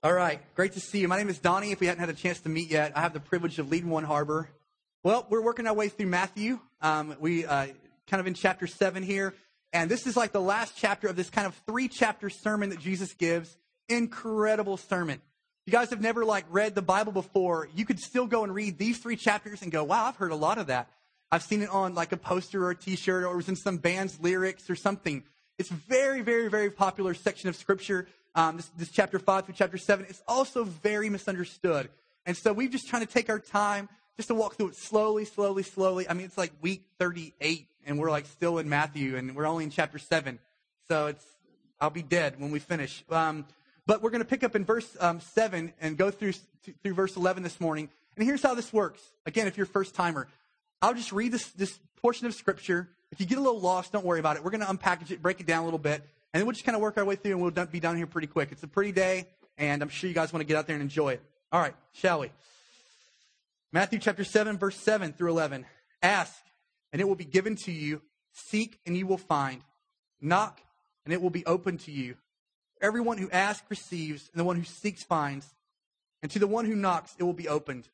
All right, great to see you. My name is Donnie. If we hadn't had a chance to meet yet, I have the privilege of leading One Harbor. Well, we're working our way through Matthew. We kind of in chapter 7 here, and this is like the last chapter of this kind of 3-chapter sermon that Jesus gives. Incredible sermon. If you guys have never read the Bible before, you could still go and read these 3 chapters and go, wow, I've heard a lot of that. I've seen it on a poster or a t-shirt, or it was in some band's lyrics or something. It's a very, very, very popular section of Scripture. This chapter 5 through chapter 7, it's also very misunderstood. And so we're just trying to take our time just to walk through it slowly. I mean, it's like week 38, and we're still in Matthew, and we're only in chapter 7. So I'll be dead when we finish. But we're going to pick up in verse 7 and go through verse 11 this morning. And here's how this works. Again, if you're a first-timer, I'll just read this portion of Scripture. If you get a little lost, don't worry about it. We're going to unpackage it, break it down a little bit. And then we'll just kind of work our way through, and we'll be done here pretty quick. It's a pretty day, and I'm sure you guys want to get out there and enjoy it. All right, shall we? Matthew chapter 7, verse 7 through 11. Ask, and it will be given to you. Seek, and you will find. Knock, and it will be opened to you. Everyone who asks receives, and the one who seeks finds. And to the one who knocks, it will be opened.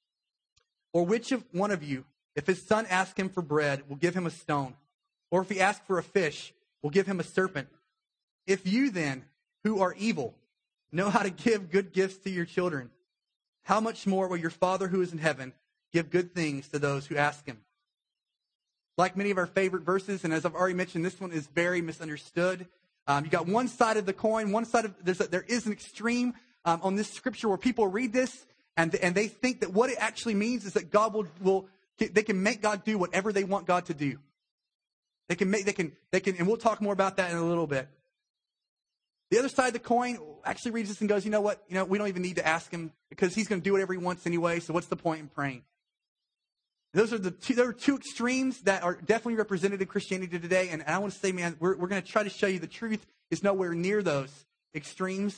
Or which of one of you, if his son asks him for bread, will give him a stone? Or if he asks for a fish, will give him a serpent? If you then, who are evil, know how to give good gifts to your children, how much more will your Father who is in heaven give good things to those who ask him? Like many of our favorite verses, and as I've already mentioned, this one is very misunderstood. You got one side of the coin, there is an extreme on this scripture where people read this and they think that what it actually means is that God they can make God do whatever they want God to do. They can, and we'll talk more about that in a little bit. The other side of the coin actually reads this and goes, you know what? We don't even need to ask him because he's going to do whatever he wants anyway. So what's the point in praying? There are two extremes that are definitely represented in Christianity today. And I want to say, man, we're going to try to show you the truth is nowhere near those extremes.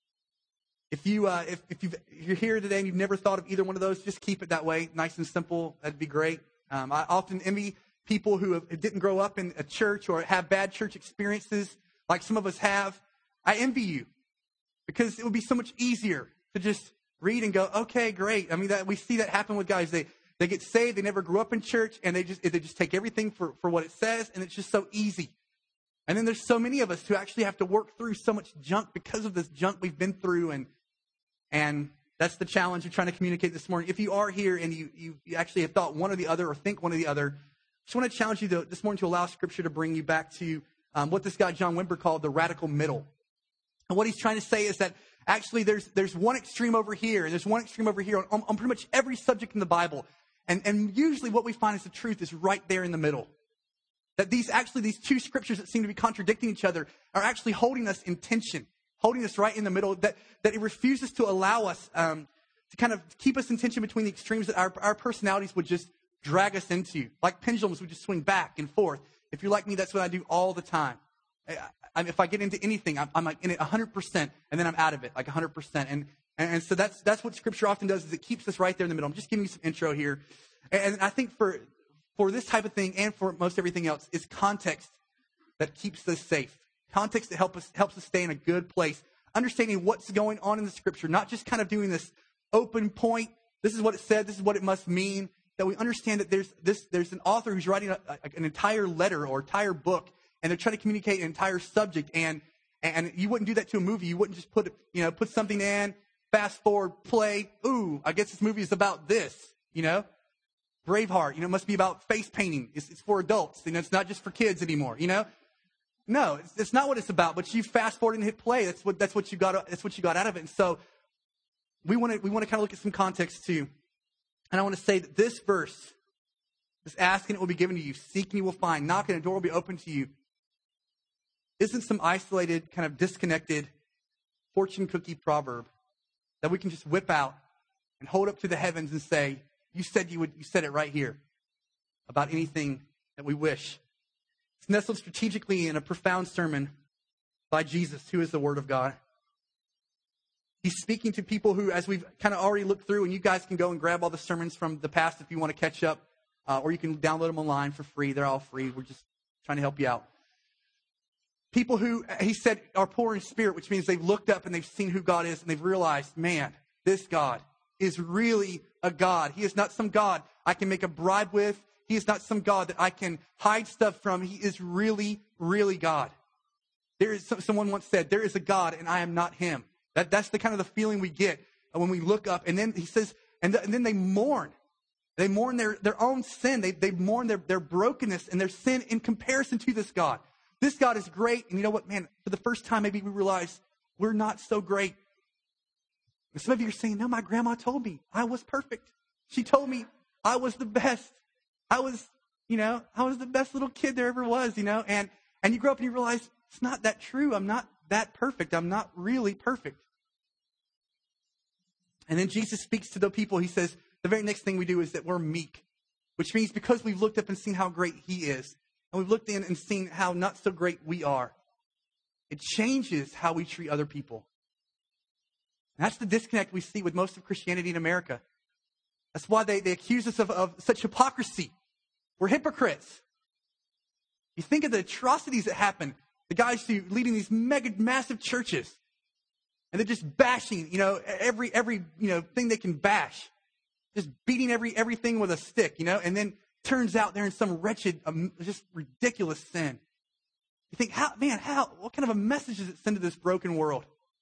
If you're here today and you've never thought of either one of those, just keep it that way, nice and simple. That'd be great. I often envy people who didn't grow up in a church or have bad church experiences like some of us have. I envy you because it would be so much easier to just read and go, okay, great. I mean, we see that happen with guys. They get saved, they never grew up in church, and they just take everything for what it says, and it's just so easy. And then there's so many of us who actually have to work through so much junk because of this junk we've been through, and that's the challenge we're trying to communicate this morning. If you are here and you actually have thought one or the other or think one or the other, I just want to challenge you this morning to allow Scripture to bring you back to what this guy John Wimber called the radical middle. And what he's trying to say is that actually there's one extreme over here, and there's one extreme over here on pretty much every subject in the Bible. And usually what we find is the truth is right there in the middle. That these two scriptures that seem to be contradicting each other are actually holding us in tension, holding us right in the middle, that it refuses to allow us to kind of keep us in tension between the extremes that our personalities would just drag us into. Like pendulums would just swing back and forth. If you're like me, that's what I do all the time. If I get into anything, I'm like in it 100%, and then I'm out of it like 100%. And so that's what Scripture often does, is it keeps us right there in the middle. I'm just giving you some intro here. And I think for this type of thing and for most everything else, it's context that keeps us safe. Context that helps us stay in a good place. Understanding what's going on in the Scripture, not just kind of doing this open point. This is what it said. This is what it must mean. That we understand that there's an author who's writing an entire letter or entire book, and they're trying to communicate an entire subject. And you wouldn't do that to a movie. You wouldn't just put something in, fast forward, play. Ooh, I guess this movie is about this. Braveheart. It must be about face painting. It's for adults. It's not just for kids anymore. No, it's not what it's about. But you fast forward and hit play. That's what you got out of it. And so we want to kind of look at some context too. And I want to say that this verse, this ask and it will be given to you, seek and you will find, knock and the door will be open to you, isn't some isolated, kind of disconnected fortune cookie proverb that we can just whip out and hold up to the heavens and say, you said it right here about anything that we wish. It's nestled strategically in a profound sermon by Jesus, who is the Word of God. He's speaking to people who, as we've kind of already looked through, and you guys can go and grab all the sermons from the past if you want to catch up, or you can download them online for free. They're all free. We're just trying to help you out. People who, he said, are poor in spirit, which means they've looked up and they've seen who God is and they've realized, man, this God is really a God. He is not some God I can make a bribe with. He is not some God that I can hide stuff from. He is really, really God. There is, someone once said, there is a God and I am not him. That's the kind of the feeling we get when we look up. And then he says, and then they mourn. They mourn their own sin. They mourn their brokenness and their sin in comparison to this God. This God is great. And you know what, man, for the first time, maybe we realize we're not so great. And some of you are saying, no, my grandma told me I was perfect. She told me I was the best. I was the best little kid there ever was, and you grow up and you realize it's not that true. I'm not that perfect. I'm not really perfect. And then Jesus speaks to the people. He says, the very next thing we do is that we're meek, which means because we've looked up and seen how great he is, and we've looked in and seen how not so great we are, it changes how we treat other people. And that's the disconnect we see with most of Christianity in America. That's why they accuse us of such hypocrisy. We're hypocrites. You think of the atrocities that happen. The guys who leading these mega, massive churches. And they're just bashing, every thing they can bash. Just beating everything with a stick, and then turns out they're in some wretched, just ridiculous sin. You think, what kind of a message does it send to this broken world?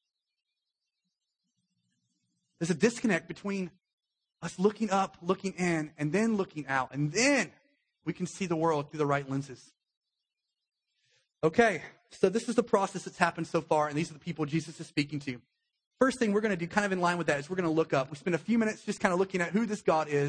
There's a disconnect between us looking up, looking in, and then looking out. And then we can see the world through the right lenses. Okay, so this is the process that's happened so far, and these are the people Jesus is speaking to. First thing we're going to do, kind of in line with that, is we're going to look up. We spend a few minutes just kind of looking at who this God is,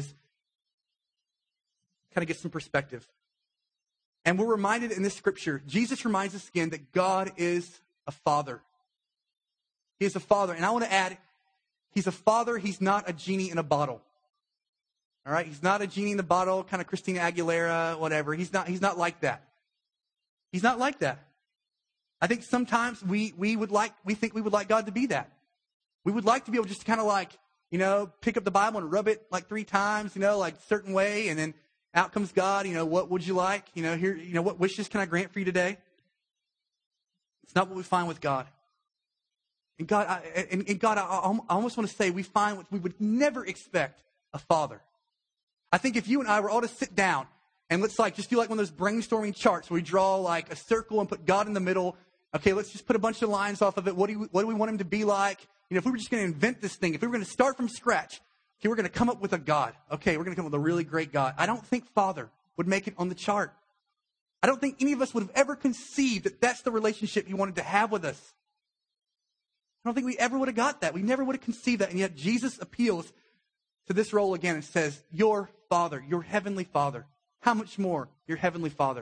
kind of get some perspective. And we're reminded in this scripture, Jesus reminds us again that God is a father. He is a father. And I want to add, he's a father. He's not a genie in a bottle. All right? He's not a genie in the bottle, kind of Christina Aguilera, whatever. He's not like that. He's not like that. I think sometimes we think we would like God to be that. We would like to be able just to kind of pick up the Bible and rub it like 3 times, like a certain way, and then out comes God. What would you like? Here, what wishes can I grant for you today? It's not what we find with God. And God, I almost want to say we find what we would never expect a father. I think if you and I were all to sit down and let's just do like one of those brainstorming charts where we draw like a circle and put God in the middle. Okay, let's just put a bunch of lines off of it. What do we want him to be like? If we were just going to invent this thing, if we were going to start from scratch, okay, we're going to come up with a God. Okay, we're going to come up with a really great God. I don't think Father would make it on the chart. I don't think any of us would have ever conceived that that's the relationship he wanted to have with us. I don't think we ever would have got that. We never would have conceived that. And yet Jesus appeals to this role again and says, your Father, your heavenly Father. How much more your heavenly Father?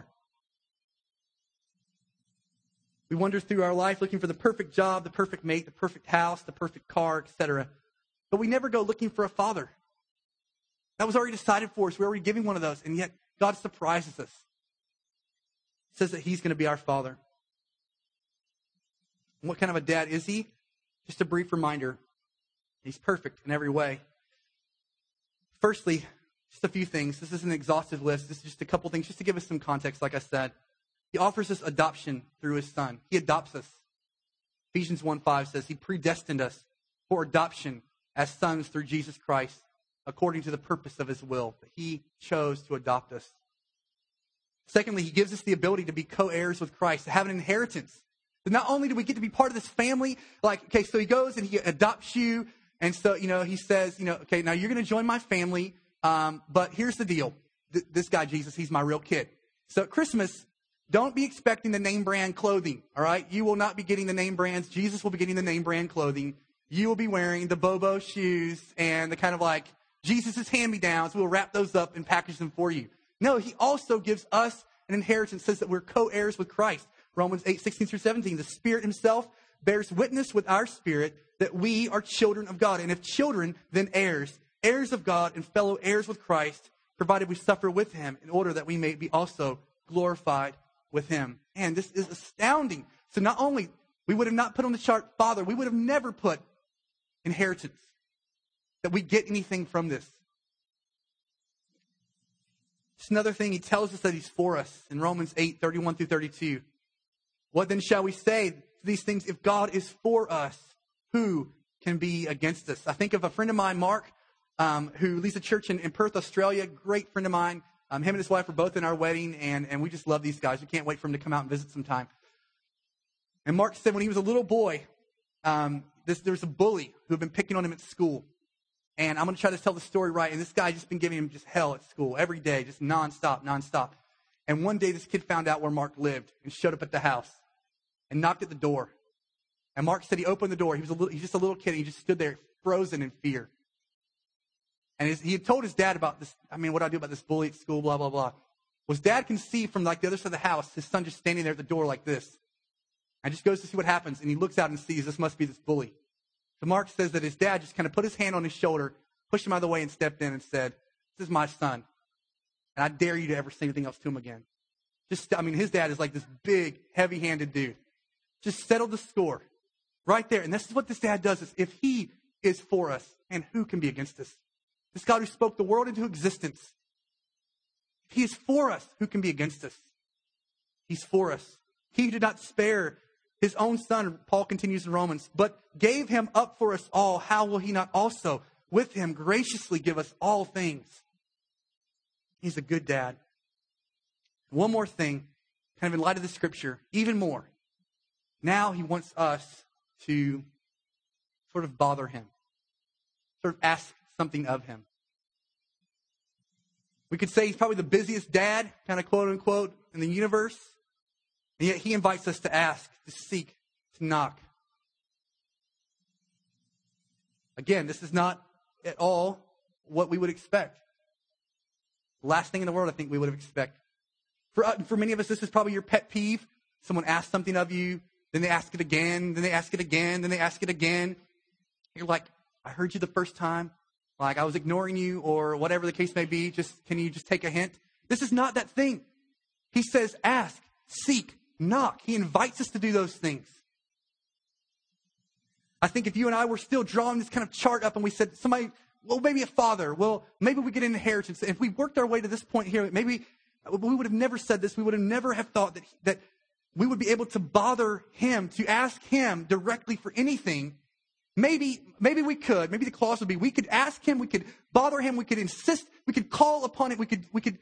We wander through our life looking for the perfect job, the perfect mate, the perfect house, the perfect car, etc. But we never go looking for a father. That was already decided for us. We're already giving one of those. And yet God surprises us. He says that he's going to be our father. And what kind of a dad is he? Just a brief reminder. He's perfect in every way. Firstly, just a few things. This is an exhaustive list. This is just a couple things just to give us some context, like I said. He offers us adoption through his son. He adopts us. Ephesians 1:5 says he predestined us for adoption as sons through Jesus Christ, according to the purpose of his will. That he chose to adopt us. Secondly, he gives us the ability to be co-heirs with Christ, to have an inheritance. But not only do we get to be part of this family, so he goes and he adopts you. And so, he says, okay, now you're going to join my family. But here's the deal. This guy, Jesus, he's my real kid. So at Christmas, don't be expecting the name brand clothing, all right? You will not be getting the name brands. Jesus will be getting the name brand clothing. You will be wearing the Bobo shoes and the kind of Jesus' hand-me-downs. We'll wrap those up and package them for you. No, he also gives us an inheritance, says that we're co-heirs with Christ. Romans 8:16-17. The Spirit himself bears witness with our spirit that we are children of God. And if children, then heirs, heirs of God and fellow heirs with Christ, provided we suffer with him in order that we may be also glorified with him. And this is astounding. So not only we would have not put on the chart Father, we would have never put inheritance, that we get anything from this. Just another thing, he tells us that he's for us in Romans 8:31-32. What then shall we say to these things? If God is for us, who can be against us? I think of a friend of mine, Mark, who leads a church in Perth, Australia. Great friend of mine. Him and his wife were both in our wedding, and we just love these guys. We can't wait for him to come out and visit sometime. And Mark said when he was a little boy, there was a bully who had been picking on him at school. And I'm going to try to tell the story right. And this guy just been giving him just hell at school every day, just nonstop. And one day this kid found out where Mark lived and showed up at the house and knocked at the door. And Mark said he opened the door. He's just a little kid. And he just stood there frozen in fear. And he had told his dad about this. I mean, what do I do about this bully at school, blah, blah, blah. Well, his dad can see from like the other side of the house, his son just standing there at the door like this. And just goes to see what happens. And he looks out and sees this must be this bully. So Mark says that his dad just kind of put his hand on his shoulder, pushed him out of the way and stepped in and said, this is my son. And I dare you to ever say anything else to him again. His dad is like this big, heavy-handed dude. Just settled the score right there. And this is what this dad does. Is if he is for us, and who can be against us? This God who spoke the world into existence. If he is for us, who can be against us? He's for us. He did not spare his own son, Paul continues in Romans, but gave him up for us all. How will he not also with him graciously give us all things? He's a good dad. One more thing, kind of in light of the scripture, even more. Now he wants us to sort of bother him, sort of ask something of him. We could say he's probably the busiest dad, kind of quote unquote, in the universe. And yet he invites us to ask, to seek, to knock. Again, this is not at all what we would expect. The last thing in the world I think we would have expected. For many of us, this is probably your pet peeve. Someone asks something of you, then they ask it again, then they ask it again, then they ask it again. You're like, I heard you the first time. Like I was ignoring you or whatever the case may be. Can you just take a hint? This is not that thing. He says, ask, seek, knock. He invites us to do those things. I think if you and I were still drawing this kind of chart up and we said, maybe a father, maybe we get an inheritance. If we worked our way to this point here, maybe we would have never said this. We would have never have thought that we would be able to bother him, to ask him directly for anything. Maybe we could. Maybe the clause would be, we could ask him, we could bother him, we could insist, we could call upon it, we could,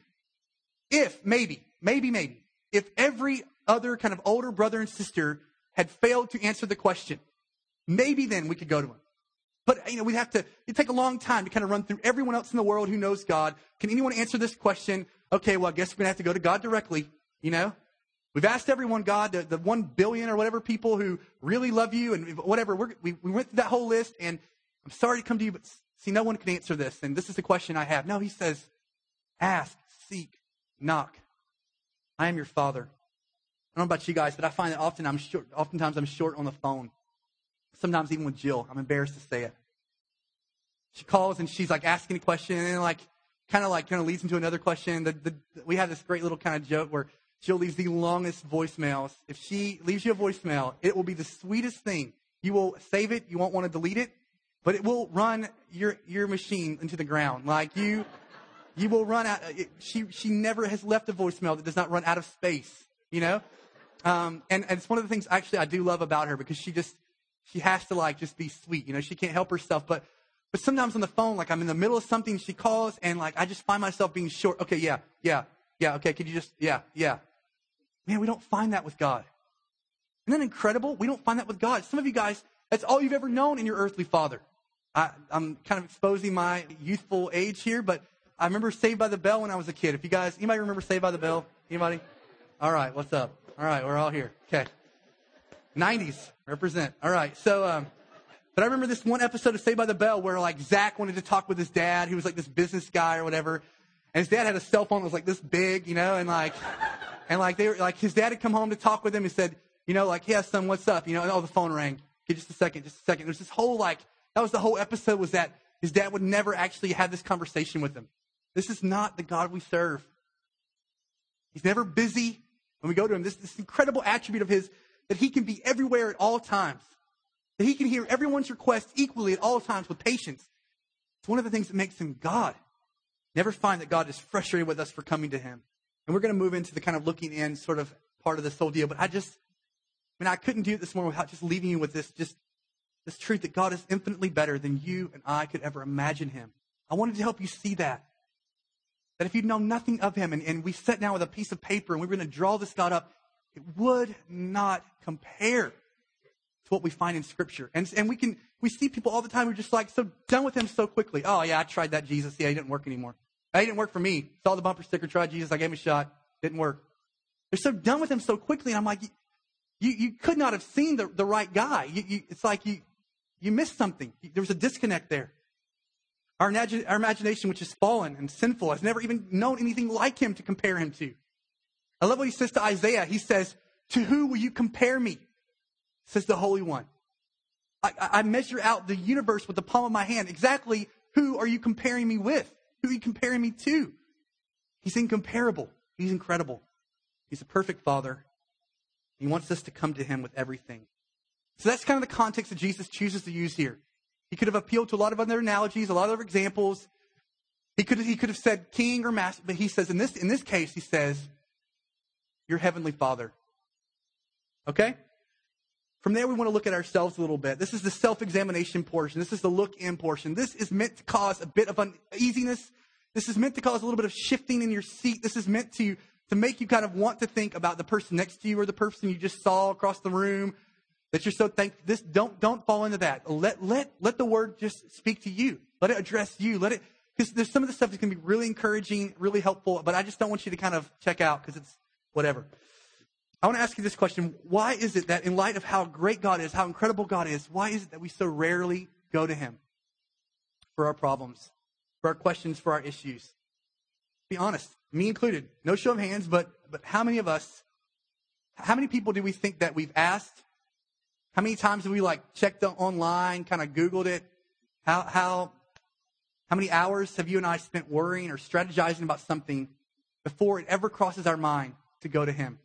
if every other kind of older brother and sister had failed to answer the question, maybe then we could go to him. But, it'd take a long time to kind of run through everyone else in the world who knows God. Can anyone answer this question? Okay, well, I guess we're going to have to go to God directly, We've asked everyone, God, the 1 billion or whatever people who really love you and whatever. We went through that whole list, and I'm sorry to come to you, but see, no one can answer this. And this is the question I have. No, he says, ask, seek, knock. I am your father. I don't know about you guys, but I find that oftentimes I'm short on the phone. Sometimes even with Jill. I'm embarrassed to say it. She calls and she's like asking a question and then kind of leads into another question. We have this great little kind of joke where Jill leaves the longest voicemails. If she leaves you a voicemail, it will be the sweetest thing. You will save it. You won't want to delete it, but it will run your machine into the ground. Like you will run out. She never has left a voicemail that does not run out of space, And it's one of the things actually I do love about her because she has to just be sweet. She can't help herself, but sometimes on the phone, I'm in the middle of something, she calls and I just find myself being short. Okay. Yeah. Okay. Could you just, yeah. Man, we don't find that with God. Isn't that incredible? We don't find that with God. Some of you guys, that's all you've ever known in your earthly father. I'm kind of exposing my youthful age here, but I remember Saved by the Bell when I was a kid. Anybody remember Saved by the Bell? Anybody? All right. What's up? All right. We're all here. Okay. 90s represent. All right. So, but I remember this one episode of Saved by the Bell where Zach wanted to talk with his dad. He was this business guy or whatever. And his dad had a cell phone that was this big, and they were his dad had come home to talk with him and said, yeah, son, what's up? And the phone rang. Okay, just a second. There's this whole that was the whole episode, was that his dad would never actually have this conversation with him. This is not the God we serve. He's never busy when we go to him. This incredible attribute of his, that he can be everywhere at all times. That he can hear everyone's request equally at all times with patience. It's one of the things that makes him God. Never find that God is frustrated with us for coming to him. And we're going to move into the kind of looking in sort of part of this whole deal. But I mean, I couldn't do it this morning without just leaving you with this truth that God is infinitely better than you and I could ever imagine him. I wanted to help you see that. That if you'd known nothing of him and we sat down with a piece of paper and we were going to draw this God up, it would not compare to what we find in Scripture. And we see people all the time who are just like so done with him so quickly. Oh yeah, I tried that Jesus. Yeah, he didn't work anymore. He didn't work for me. Saw the bumper sticker, tried Jesus. I gave him a shot. Didn't work. They're so done with him so quickly. And I'm like, you could not have seen the right guy. It's like you missed something. There was a disconnect there. Our imagination, which is fallen and sinful, has never even known anything like him to compare him to. I love what he says to Isaiah. He says, to who will you compare me? Says the Holy One. I measure out the universe with the palm of my hand. Exactly who are you comparing me with? Who are you comparing me to? He's incomparable. He's incredible. He's a perfect Father. He wants us to come to him with everything. So that's kind of the context that Jesus chooses to use here. He could have appealed to a lot of other analogies, a lot of other examples. He could have said king or master, but he says in this case, he says, your heavenly Father. Okay? From there, we want to look at ourselves a little bit. This is the self-examination portion. This is the look-in portion. This is meant to cause a bit of uneasiness. This is meant to cause a little bit of shifting in your seat. This is meant to make you kind of want to think about the person next to you or the person you just saw across the room. That you're so thankful. Don't fall into that. Let the word just speak to you. Let it address you. Because there's some of the stuff that can be really encouraging, really helpful, but I just don't want you to kind of check out because it's whatever. I want to ask you this question. Why is it that in light of how great God is, how incredible God is, why is it that we so rarely go to him for our problems, for our questions, for our issues? Be honest, me included. No show of hands, but how many people do we think that we've asked? How many times have we checked online, kind of Googled it? How many hours have you and I spent worrying or strategizing about something before it ever crosses our mind to go to him?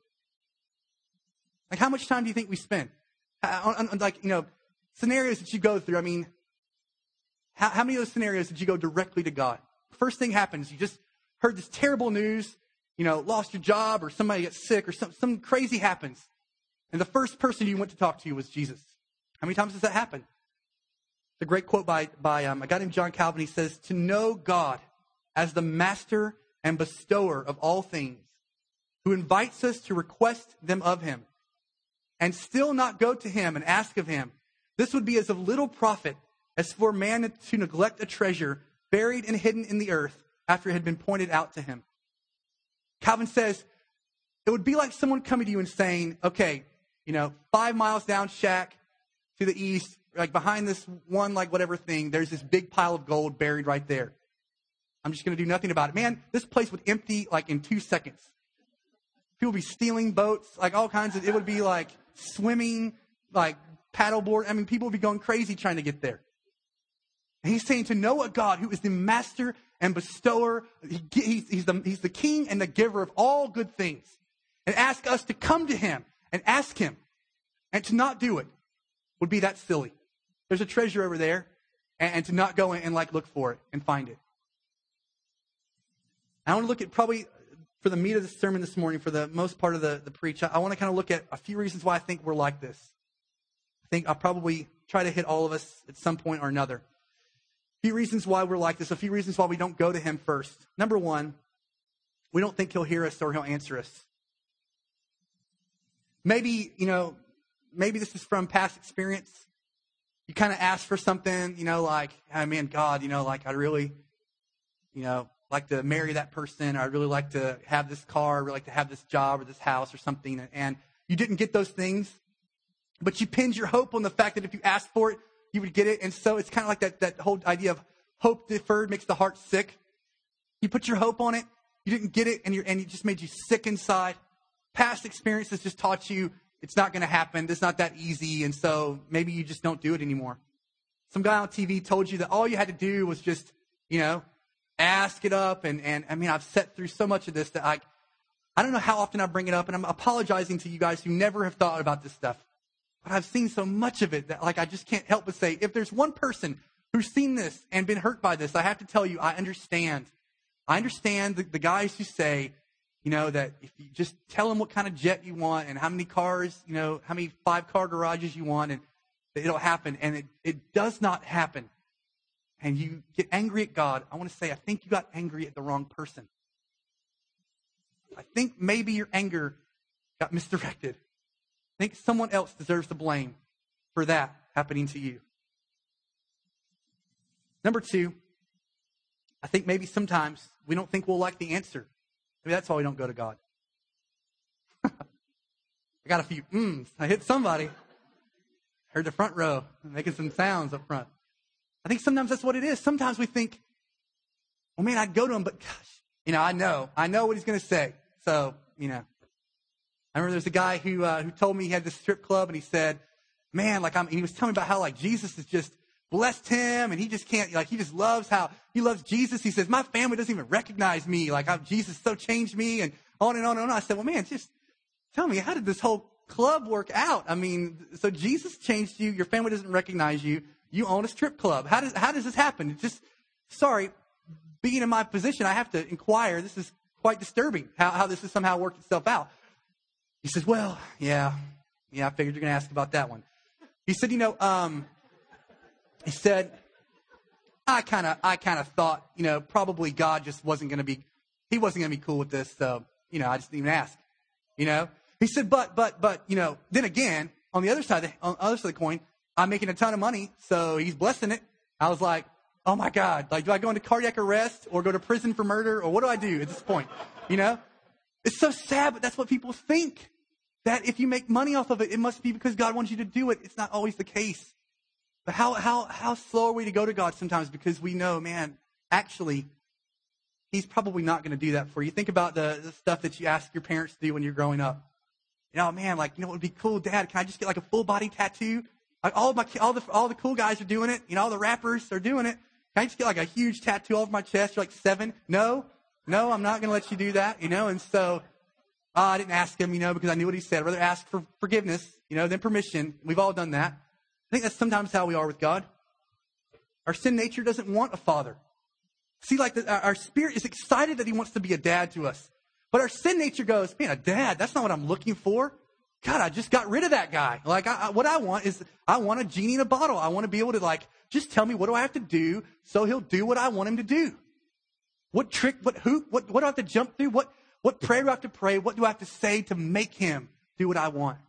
How much time do you think we spend? Scenarios that you go through. I mean, how many of those scenarios did you go directly to God? First thing happens, you just heard this terrible news, lost your job or somebody gets sick or some crazy happens. And the first person you went to talk to was Jesus. How many times does that happen? It's a great quote by a guy named John Calvin. He says, to know God as the master and bestower of all things, who invites us to request them of him, and still not go to him and ask of him, this would be as of little profit as for man to neglect a treasure buried and hidden in the earth after it had been pointed out to him. Calvin says, it would be like someone coming to you and saying, okay, 5 miles down shack to the east, behind this one, whatever thing, there's this big pile of gold buried right there. I'm just going to do nothing about it. Man, this place would empty in 2 seconds. People would be stealing boats, all kinds of, it would be swimming, paddleboard. I mean, people would be going crazy trying to get there. And he's saying to know a God who is the master and bestower, he's the king and the giver of all good things. And ask us to come to him and ask him. And to not do it would be that silly. There's a treasure over there. And to not go in and look for it and find it. I want to look at probably for the meat of the sermon this morning, for the most part of the preach, I want to kind of look at a few reasons why I think we're like this. I think I'll probably try to hit all of us at some point or another. A few reasons why we're like this. A few reasons why we don't go to him first. Number one, we don't think he'll hear us or he'll answer us. Maybe this is from past experience. You kind of ask for something, oh man, God, I really, like to marry that person, or I'd really like to have this car, or really like to have this job or this house or something, and you didn't get those things, but you pinned your hope on the fact that if you asked for it, you would get it. And so it's kind of like that whole idea of hope deferred makes the heart sick. You put your hope on it, you didn't get it, and it just made you sick inside. Past experiences just taught you it's not going to happen. It's not that easy. And so maybe you just don't do it anymore. Some guy on TV told you that all you had to do was just, ask it up. And I mean, I've sat through so much of this that I don't know how often I bring it up. And I'm apologizing to you guys who never have thought about this stuff. But I've seen so much of it that I just can't help but say, if there's one person who's seen this and been hurt by this, I have to tell you, I understand. I understand the guys who say, that if you just tell them what kind of jet you want and how many cars, how many 5-car garages you want, and it'll happen. And it does not happen. And you get angry at God. I want to say, I think you got angry at the wrong person. I think maybe your anger got misdirected. I think someone else deserves the blame for that happening to you. Number 2, I think maybe sometimes we don't think we'll like the answer. Maybe that's why we don't go to God. I got a few mms. I hit somebody. Heard the front row making some sounds up front. I think sometimes that's what it is. Sometimes we think, well, man, I'd go to him, but gosh, I know what he's going to say. So, I remember there's a guy who told me he had this strip club, and he said, man, and he was telling me about how Jesus has just blessed him, and he just can't, he just loves how he loves Jesus. He says, my family doesn't even recognize me. Jesus so changed me, and on and on and on. I said, well, man, just tell me, how did this whole club work out? So Jesus changed you. Your family doesn't recognize you. You own a strip club. How does this happen? Being in my position, I have to inquire. This is quite disturbing how this has somehow worked itself out. He says, well, yeah, I figured you're going to ask about that one. He said, I kind of thought, probably God just wasn't going to be cool with this. So, I just didn't even ask, He said, but, then again, on the other side of the coin, I'm making a ton of money, so he's blessing it. I was like, oh my God, do I go into cardiac arrest or go to prison for murder, or what do I do at this point? It's so sad, but that's what people think. That if you make money off of it, it must be because God wants you to do it. It's not always the case. But how slow are we to go to God sometimes, because we know, man, actually, he's probably not going to do that for you. Think about the stuff that you ask your parents to do when you're growing up. Man, what would be cool, Dad? Can I just get a full body tattoo? All the cool guys are doing it. All the rappers are doing it. Can I just get a huge tattoo all over my chest? You're 7. No, I'm not going to let you do that. And so I didn't ask him, because I knew what he said. I'd rather ask for forgiveness, than permission. We've all done that. I think that's sometimes how we are with God. Our sin nature doesn't want a father. See, our spirit is excited that he wants to be a dad to us. But our sin nature goes, man, a dad, that's not what I'm looking for. God, I just got rid of that guy. What I want is, I want a genie in a bottle. I want to be able to just tell me, what do I have to do so he'll do what I want him to do? What trick, what hoop, what do I have to jump through? What prayer do I have to pray? What do I have to say to make him do what I want?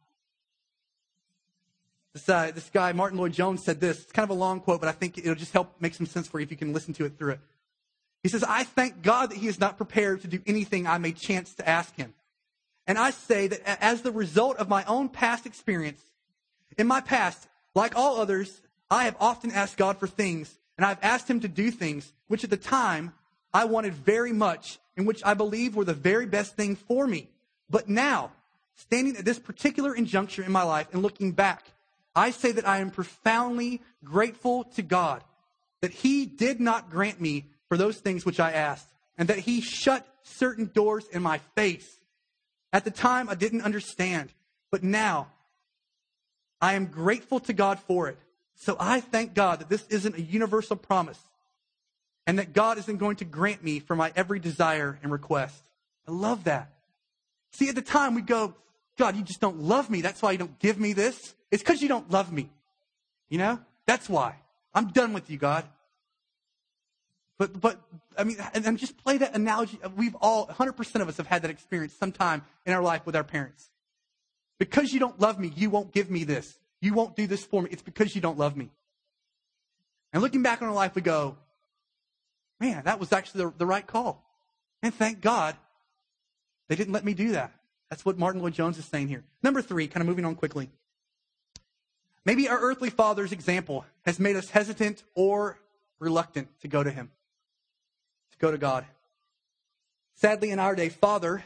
This guy, Martin Lloyd-Jones, said this. It's kind of a long quote, but I think it'll just help make some sense for you if you can listen to it through it. He says, I thank God that he is not prepared to do anything I may chance to ask him. And I say that as the result of my own past experience, in my past, like all others, I have often asked God for things, and I've asked him to do things which at the time I wanted very much, and which I believe were the very best thing for me. But now, standing at this particular juncture in my life and looking back, I say that I am profoundly grateful to God that he did not grant me for those things which I asked, and that he shut certain doors in my face. At the time, I didn't understand, but now I am grateful to God for it. So I thank God that this isn't a universal promise, and that God isn't going to grant me for my every desire and request. I love that. See, at the time we go, God, you just don't love me. That's why you don't give me this. It's because you don't love me. That's why. I'm done with you, God. But and just play that analogy. We've all, 100% of us have had that experience sometime in our life with our parents. Because you don't love me, you won't give me this. You won't do this for me. It's because you don't love me. And looking back on our life, we go, man, that was actually the right call. And thank God they didn't let me do that. That's what Martin Lloyd-Jones is saying here. Number 3, kind of moving on quickly. Maybe our earthly father's example has made us hesitant or reluctant to go to him, to go to God. Sadly, in our day, father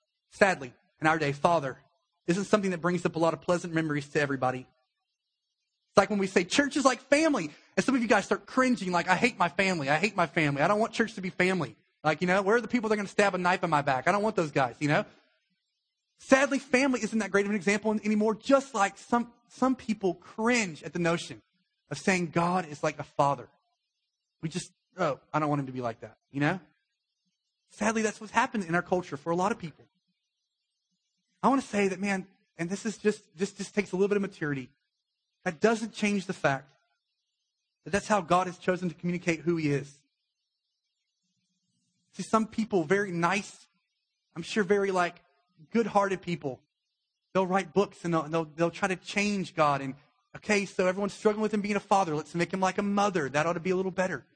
isn't something that brings up a lot of pleasant memories to everybody. It's like when we say church is like family, and some of you guys start cringing, I hate my family. I hate my family. I don't want church to be family. Where are the people that are going to stab a knife in my back? I don't want those guys, Sadly, family isn't that great of an example anymore, just like some people cringe at the notion of saying God is like a father. I don't want him to be like that, Sadly, that's what's happened in our culture for a lot of people. I want to say that, man, and this takes a little bit of maturity. That doesn't change the fact that that's how God has chosen to communicate who he is. See, some people, very nice, I'm sure very good-hearted people, they'll write books and they'll try to change God. And okay, so everyone's struggling with him being a father. Let's make him like a mother. That ought to be a little better.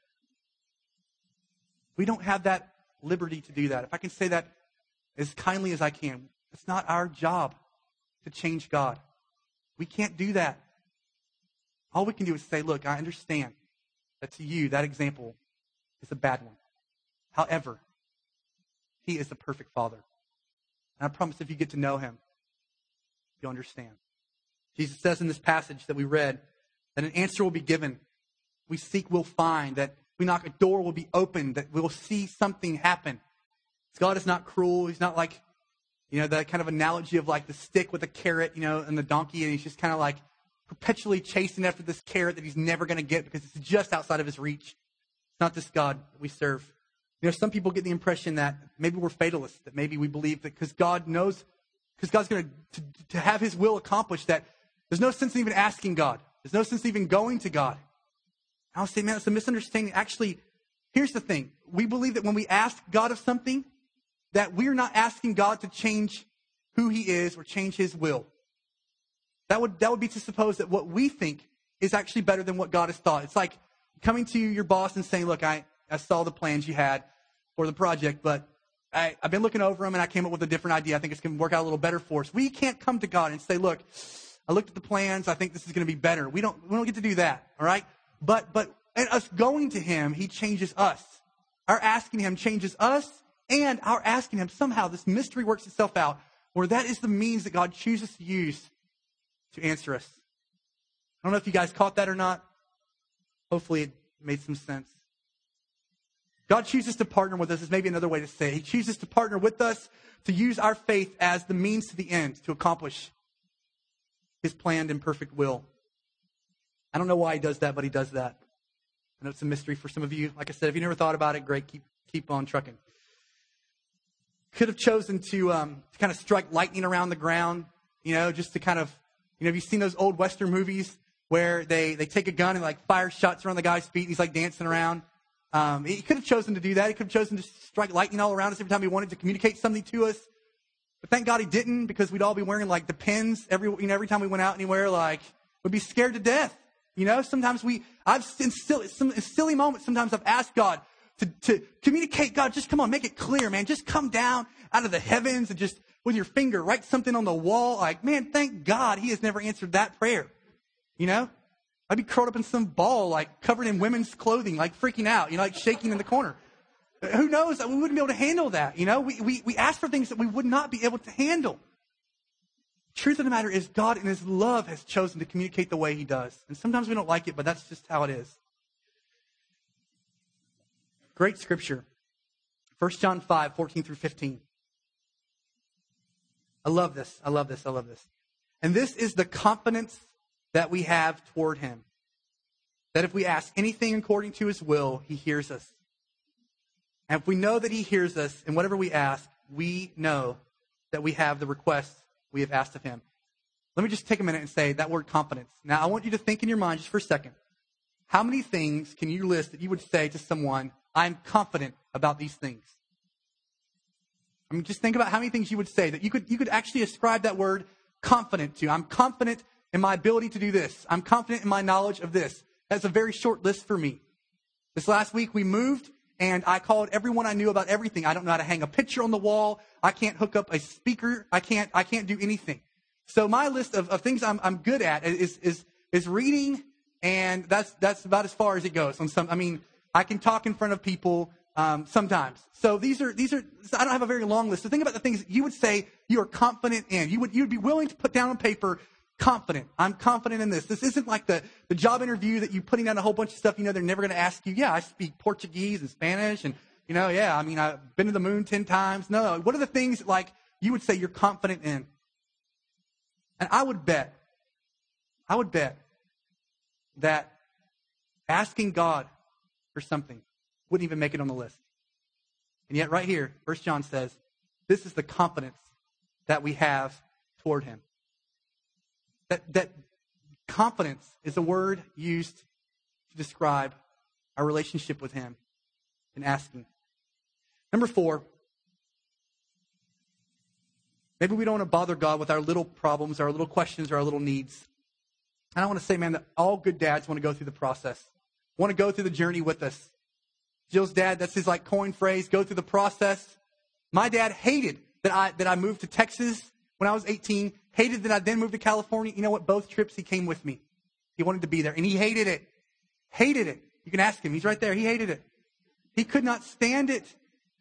We don't have that liberty to do that. If I can say that as kindly as I can, it's not our job to change God. We can't do that. All we can do is say, look, I understand that to you, that example is a bad one. However, he is the perfect Father. And I promise if you get to know him, you'll understand. Jesus says in this passage that we read that an answer will be given. We seek, we'll find. That we knock, a door will be opened. That we'll see something happen. God is not cruel. He's not like, that kind of analogy of like the stick with a carrot, and the donkey, and he's just kind of like perpetually chasing after this carrot that he's never going to get because it's just outside of his reach. It's not this God that we serve. Some people get the impression that maybe we're fatalists, that maybe we believe that because God knows, because God's going to have his will accomplished, that there's no sense in even asking God. There's no sense in even going to God. I'll say, man, it's a misunderstanding. Actually, here's the thing. We believe that when we ask God of something, that we're not asking God to change who he is or change his will. That would be to suppose that what we think is actually better than what God has thought. It's like coming to your boss and saying, look, I saw the plans you had for the project, but I've been looking over them and I came up with a different idea. I think it's going to work out a little better for us. We can't come to God and say, look, I looked at the plans. I think this is going to be better. We don't get to do that. All right. But and us going to him, he changes us. Our asking him changes us, and our asking him, somehow this mystery works itself out where that is the means that God chooses to use to answer us. I don't know if you guys caught that or not. Hopefully it made some sense. God chooses to partner with us is maybe another way to say it. He chooses to partner with us to use our faith as the means to the end to accomplish his planned and perfect will. I don't know why he does that, but he does that. I know it's a mystery for some of you. Like I said, if you never thought about it, great, keep on trucking. Could have chosen to kind of strike lightning around the ground, just to kind of, have you seen those old Western movies where they take a gun and like fire shots around the guy's feet and he's like dancing around? He could have chosen to do that. He could have chosen to strike lightning all around us every time he wanted to communicate something to us. But thank God he didn't, because we'd all be wearing like the pins every time we went out anywhere, like we'd be scared to death. Sometimes in silly moments, sometimes I've asked God to communicate. God, just come on, make it clear, man. Just come down out of the heavens and just with your finger write something on the wall. Like, man, thank God he has never answered that prayer. I'd be curled up in some ball, like covered in women's clothing, like freaking out, like shaking in the corner. Who knows? We wouldn't be able to handle that. We ask for things that we would not be able to handle. Truth of the matter is God in his love has chosen to communicate the way he does. And sometimes we don't like it, but that's just how it is. Great scripture. 1 John 5, 14 through 15. I love this. And this is the confidence that we have toward him, that if we ask anything according to his will, he hears us. And if we know that he hears us in whatever we ask, we know that we have the requests we have asked of him. Let me just take a minute and say that word confidence. Now, I want you to think in your mind just for a second. How many things can you list that you would say to someone, I'm confident about these things? Just think about how many things you would say that you could actually ascribe that word confident to. I'm confident in my ability to do this. I'm confident in my knowledge of this. That's a very short list for me. This last week we moved and I called everyone I knew about everything. I don't know how to hang a picture on the wall. I can't hook up a speaker. I can't do anything. So my list of things I'm good at is reading, and that's about as far as it goes. I can talk in front of people sometimes. So these are I don't have a very long list. So think about the things that you would say you are confident in. You'd be willing to put down on paper. Confident. I'm confident in this. This isn't like the job interview that you're putting down a whole bunch of stuff they're never going to ask you. Yeah, I speak Portuguese and Spanish and, I've been to the moon 10 times. No, what are the things like you would say you're confident in? And I would bet that asking God for something wouldn't even make it on the list. And yet right here, 1 John says, this is the confidence that we have toward him. That confidence is a word used to describe our relationship with him and asking. Number 4, maybe we don't want to bother God with our little problems, our little questions, or our little needs. And I want to say, man, that all good dads want to go through the process, want to go through the journey with us. Jill's dad, that's his like coin phrase, go through the process. My dad hated that I moved to Texas when I was 18, hated that I then moved to California. You know what? Both trips he came with me. He wanted to be there, and he hated it. Hated it. You can ask him. He's right there. He hated it. He could not stand it.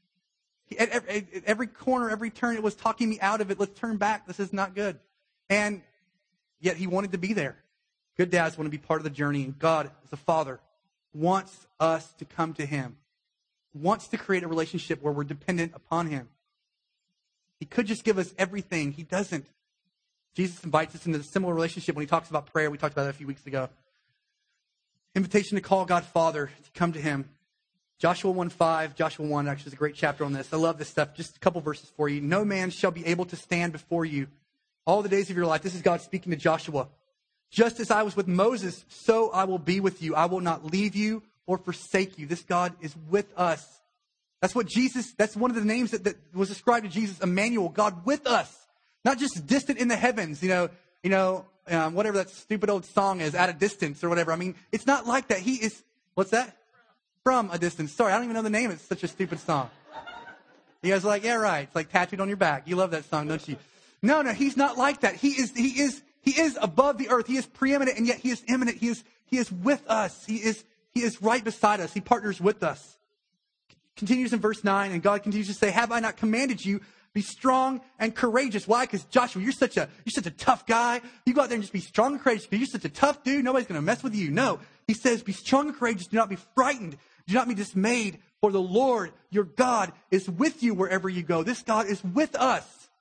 At every corner, every turn, it was talking me out of it. Let's turn back. This is not good. And yet he wanted to be there. Good dads want to be part of the journey. And God, as a father, wants us to come to him. Wants to create a relationship where we're dependent upon him. He could just give us everything. He doesn't. Jesus invites us into a similar relationship when he talks about prayer. We talked about that a few weeks ago. Invitation to call God Father, to come to him. Joshua 1:5, Joshua 1 actually is a great chapter on this. I love this stuff. Just a couple verses for you. No man shall be able to stand before you all the days of your life. This is God speaking to Joshua. Just as I was with Moses, so I will be with you. I will not leave you or forsake you. This God is with us. That's one of the names that was ascribed to Jesus, Emmanuel, God with us. Not just distant in the heavens, whatever that stupid old song is, at a distance or whatever. I mean, it's not like that. He is, what's that? From a distance. Sorry, I don't even know the name. It's such a stupid song. You guys are like, yeah, right. It's like tattooed on your back. You love that song, don't you? No, he's not like that. He is above the earth. He is preeminent, and yet he is imminent. He is with us. He is right beside us. He partners with us. Continues in verse 9, and God continues to say, have I not commanded you, be strong and courageous? Why? Because Joshua, you're such a tough guy. You go out there and just be strong and courageous because you're such a tough dude. Nobody's going to mess with you. No, he says, be strong and courageous. Do not be frightened. Do not be dismayed, for the Lord, your God, is with you wherever you go. This God is with us.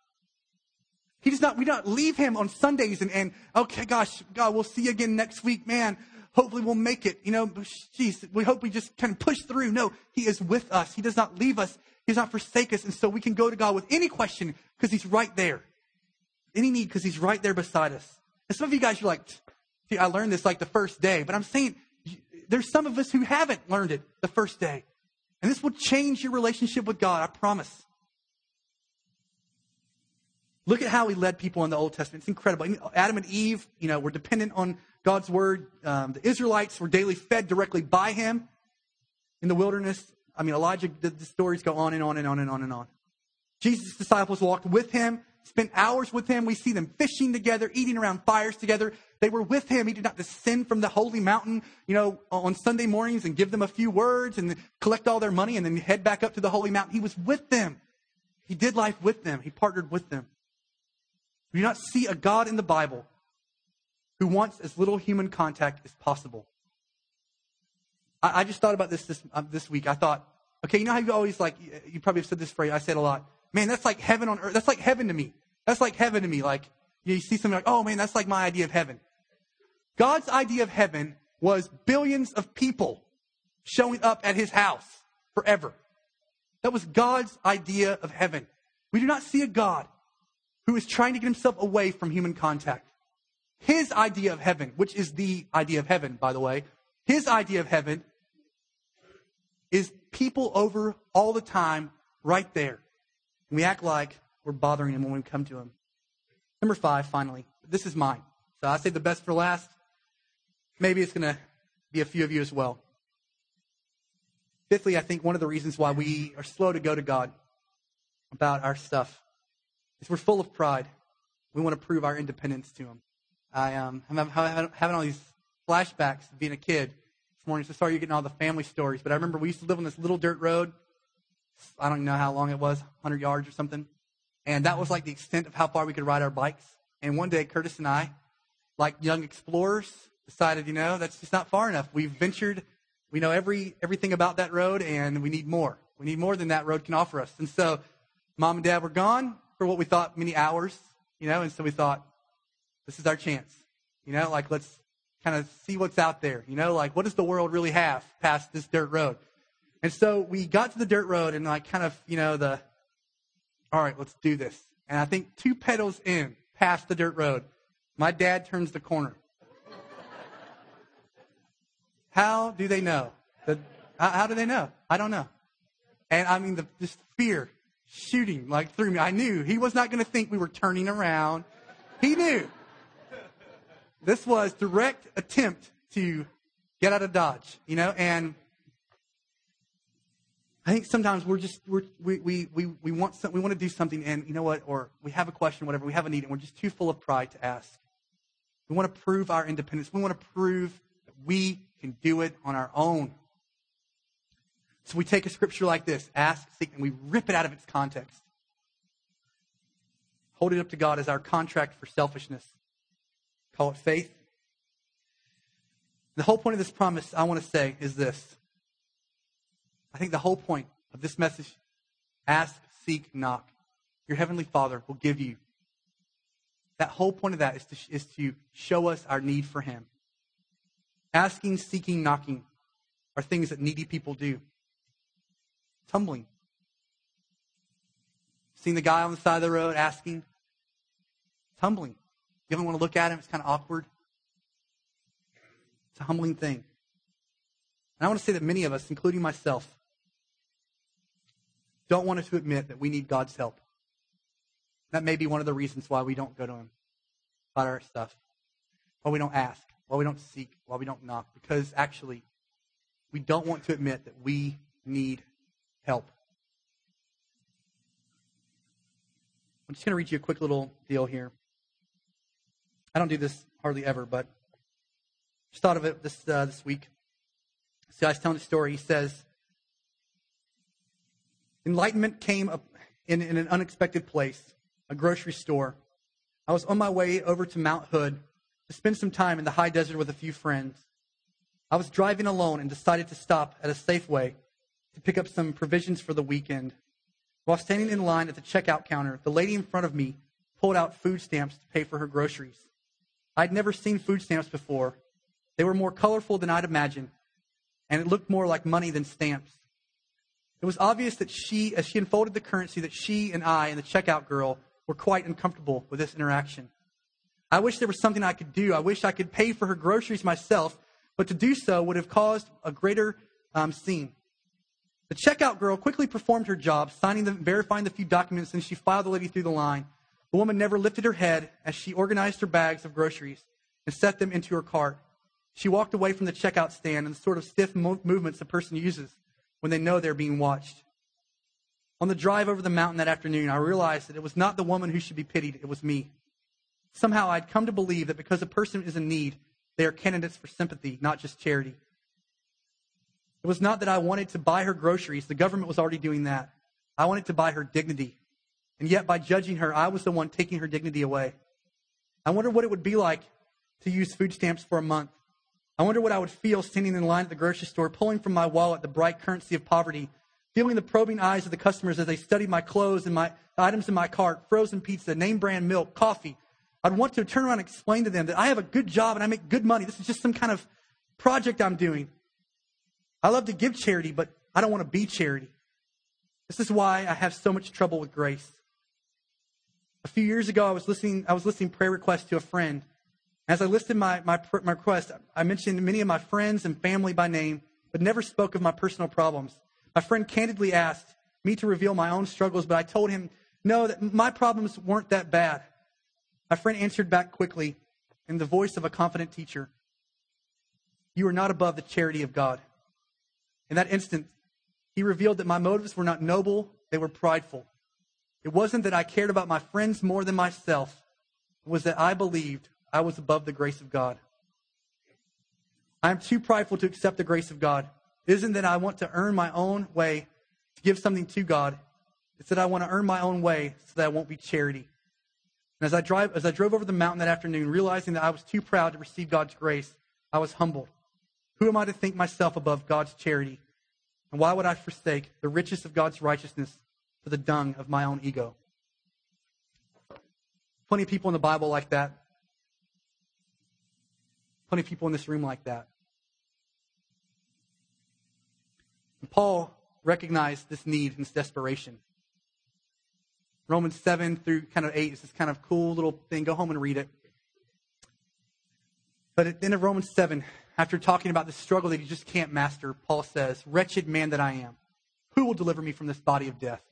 We do not leave him on Sundays and okay, gosh, God, we'll see you again next week, man. Hopefully we'll make it. We hope we just kind of push through. No, he is with us. He does not leave us. He does not forsake us. And so we can go to God with any question because he's right there. Any need because he's right there beside us. And some of you guys, you're like, see, I learned this like the first day. But I'm saying there's some of us who haven't learned it the first day. And this will change your relationship with God, I promise. Look at how he led people in the Old Testament. It's incredible. Adam and Eve, were dependent on God's word. The Israelites were daily fed directly by him in the wilderness. I mean, Elijah, the stories go on and on and on and on and on. Jesus' disciples walked with him, spent hours with him. We see them fishing together, eating around fires together. They were with him. He did not descend from the holy mountain, on Sunday mornings and give them a few words and collect all their money and then head back up to the holy mountain. He was with them. He did life with them. He partnered with them. We do not see a God in the Bible who wants as little human contact as possible. I just thought about this week. I thought, okay, you know how you always you probably have said this phrase, I say it a lot. Man, that's like heaven on earth. That's like heaven to me. That's like heaven to me. Like, you see something like, oh man, that's like my idea of heaven. God's idea of heaven was billions of people showing up at his house forever. That was God's idea of heaven. We do not see a God who is trying to get himself away from human contact. His idea of heaven, which is the idea of heaven, by the way, his idea of heaven is people over all the time, right there. And we act like we're bothering him when we come to him. Number 5, finally. This is mine. So I say the best for last. Maybe it's going to be a few of you as well. Fifthly, I think one of the reasons why we are slow to go to God about our stuff is we're full of pride. We want to prove our independence to him. I'm having all these flashbacks of being a kid this morning. So sorry you're getting all the family stories. But I remember we used to live on this little dirt road. I don't know how long it was, 100 yards or something. And that was like the extent of how far we could ride our bikes. And one day, Curtis and I, like young explorers, decided, that's just not far enough. We've ventured. We know everything about that road, and we need more. We need more than that road can offer us. And so Mom and Dad were gone for what we thought many hours, and so we thought, this is our chance. Let's kind of see what's out there. What does the world really have past this dirt road? And so we got to the dirt road and like kind of, all right, let's do this. And I think 2 pedals in past the dirt road, my dad turns the corner. How do they know? How do they know? I don't know. And I mean, this fear shooting like through me. I knew he was not going to think we were turning around. He knew. This was direct attempt to get out of Dodge, and I think sometimes we want to do something, and you know what? Or we have a question, whatever, we have a need, and we're just too full of pride to ask. We want to prove our independence. We want to prove that we can do it on our own. So we take a scripture like this, ask, seek, and we rip it out of its context. Hold it up to God as our contract for selfishness. Call it faith. The whole point of this promise, I want to say, is this. I think the whole point of this message, ask, seek, knock. Your Heavenly Father will give you. That whole point of that is to show us our need for Him. Asking, seeking, knocking are things that needy people do. Tumbling. Seen the guy on the side of the road asking? Tumbling. You don't want to look at him. It's kind of awkward. It's a humbling thing. And I want to say that many of us, including myself, don't want to admit that we need God's help. That may be one of the reasons why we don't go to Him about our stuff. Why we don't ask. Why we don't seek. Why we don't knock. Because actually, we don't want to admit that we need help. I'm just going to read you a quick little deal here. I don't do this hardly ever, but just thought of it this week. This guy's telling a story. He says, enlightenment came up in an unexpected place, a grocery store. I was on my way over to Mount Hood to spend some time in the high desert with a few friends. I was driving alone and decided to stop at a Safeway to pick up some provisions for the weekend. While standing in line at the checkout counter, the lady in front of me pulled out food stamps to pay for her groceries. I'd never seen food stamps before. They were more colorful than I'd imagined, and it looked more like money than stamps. It was obvious that as she unfolded the currency, that she and I and the checkout girl were quite uncomfortable with this interaction. I wish there was something I could do. I wish I could pay for her groceries myself, but to do so would have caused a greater scene. The checkout girl quickly performed her job, verifying the few documents, and she filed the lady through the line. The woman never lifted her head as she organized her bags of groceries and set them into her cart. She walked away from the checkout stand in the sort of stiff movements a person uses when they know they're being watched. On the drive over the mountain that afternoon, I realized that it was not the woman who should be pitied, it was me. Somehow I'd come to believe that because a person is in need, they are candidates for sympathy, not just charity. It was not that I wanted to buy her groceries. The government was already doing that. I wanted to buy her dignity. And yet by judging her, I was the one taking her dignity away. I wonder what it would be like to use food stamps for a month. I wonder what I would feel standing in line at the grocery store, pulling from my wallet the bright currency of poverty, feeling the probing eyes of the customers as they studied my clothes and my items in my cart, frozen pizza, name brand milk, coffee. I'd want to turn around and explain to them that I have a good job and I make good money. This is just some kind of project I'm doing. I love to give charity, but I don't want to be charity. This is why I have so much trouble with grace. A few years ago, I was listening prayer requests to a friend. As I listed my request, I mentioned many of my friends and family by name, but never spoke of my personal problems. My friend candidly asked me to reveal my own struggles, but I told him, no, that my problems weren't that bad. My friend answered back quickly in the voice of a confident teacher, you are not above the charity of God. In that instant, he revealed that my motives were not noble, they were prideful. It wasn't that I cared about my friends more than myself. It was that I believed I was above the grace of God. I am too prideful to accept the grace of God. It isn't that I want to earn my own way to give something to God. It's that I want to earn my own way so that I won't be charity. And as I drove over the mountain that afternoon, realizing that I was too proud to receive God's grace, I was humbled. Who am I to think myself above God's charity? And why would I forsake the riches of God's righteousness for the dung of my own ego? Plenty of people in the Bible like that. Plenty of people in this room like that. And Paul recognize this need and this desperation. Romans 7 through kind of 8 is this kind of cool little thing. Go home and read it. But at the end of Romans 7, after talking about the struggle that he just can't master, Paul says, "Wretched man that I am, who will deliver me from this body of death?"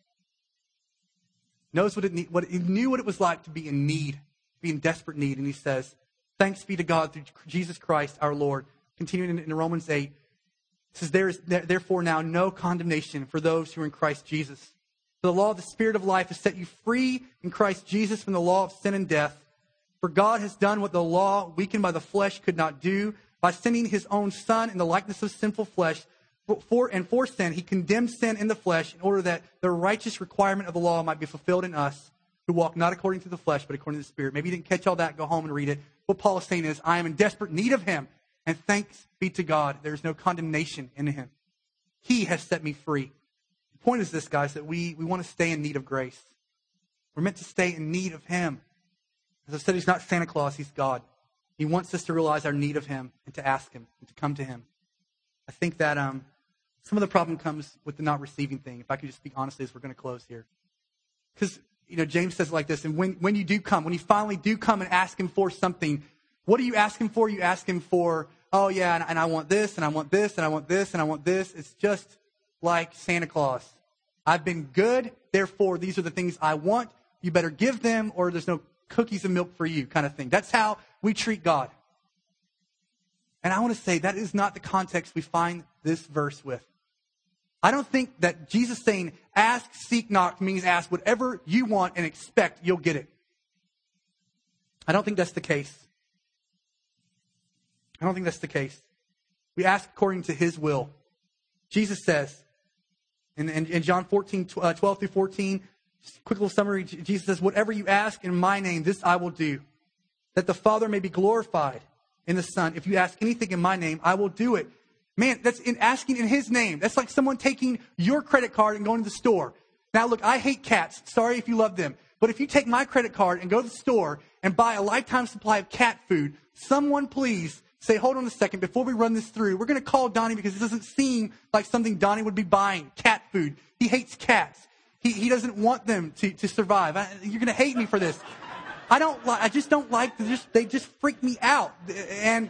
Knows what he knew what it was like to be in need, be in desperate need. And he says, "Thanks be to God through Jesus Christ our Lord." Continuing in Romans 8, it says, "There is therefore now no condemnation for those who are in Christ Jesus. For the law of the Spirit of life has set you free in Christ Jesus from the law of sin and death. For God has done what the law, weakened by the flesh, could not do. By sending his own Son in the likeness of sinful flesh, for sin, he condemned sin in the flesh in order that the righteous requirement of the law might be fulfilled in us, who walk not according to the flesh, but according to the Spirit." Maybe you didn't catch all that. Go home and read it. What Paul is saying is, I am in desperate need of him. And thanks be to God, there is no condemnation in him. He has set me free. The point is this, guys, that we want to stay in need of grace. We're meant to stay in need of him. As I said, he's not Santa Claus, he's God. He wants us to realize our need of him and to ask him and to come to him. I think that some of the problem comes with the not receiving thing. If I could just speak honestly as we're going to close here. Because, James says it like this, and when you do come, when you finally do come and ask him for something, what do you ask him for? You ask him for, oh yeah, and I want this, and I want this, and I want this, and I want this. It's just like Santa Claus. I've been good, therefore these are the things I want. You better give them, or there's no cookies and milk for you, kind of thing. That's how we treat God. And I want to say that is not the context we find this verse with. I don't think that Jesus saying, ask, seek, knock means ask whatever you want and expect you'll get it. I don't think that's the case. I don't think that's the case. We ask according to his will. Jesus says, in John 14, 12 through 14, quick little summary, Jesus says, "Whatever you ask in my name, this I will do, that the Father may be glorified in the Son. If you ask anything in my name, I will do it." Man, that's in asking in his name. That's like someone taking your credit card and going to the store. Now, look, I hate cats. Sorry if you love them. But if you take my credit card and go to the store and buy a lifetime supply of cat food, someone please say, hold on a second, before we run this through, we're going to call Donnie because it doesn't seem like something Donnie would be buying, cat food. He hates cats. He doesn't want them to survive. You're going to hate me for this. I just don't like, they just freak me out. And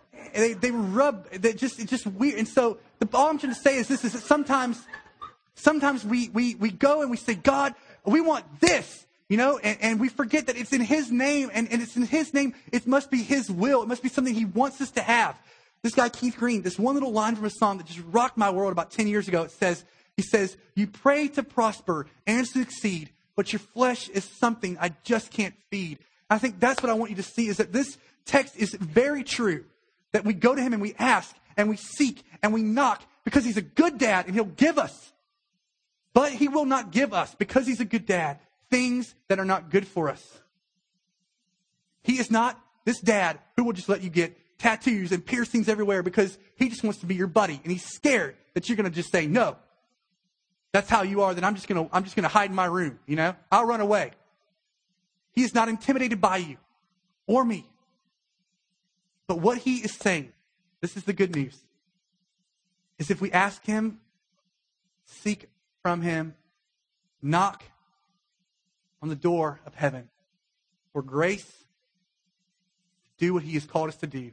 it's just weird. And so all I'm trying to say is this, is that sometimes we go and we say, God, we want this. And we forget that it's in his name, and it's in his name, it must be his will. It must be something he wants us to have. This guy, Keith Green, this one little line from a song that just rocked my world about 10 years ago. He says, "You pray to prosper and succeed, but your flesh is something I just can't feed." I think that's what I want you to see, is that this text is very true. That we go to him and we ask and we seek and we knock because he's a good dad and he'll give us. But he will not give us, because he's a good dad, things that are not good for us. He is not this dad who will just let you get tattoos and piercings everywhere because he just wants to be your buddy, and he's scared that you're going to just say, no, that's how you are, then I'm just going to hide in my room, I'll run away. He is not intimidated by you or me. But what he is saying, this is the good news, is if we ask him, seek from him, knock on the door of heaven for grace to do what he has called us to do,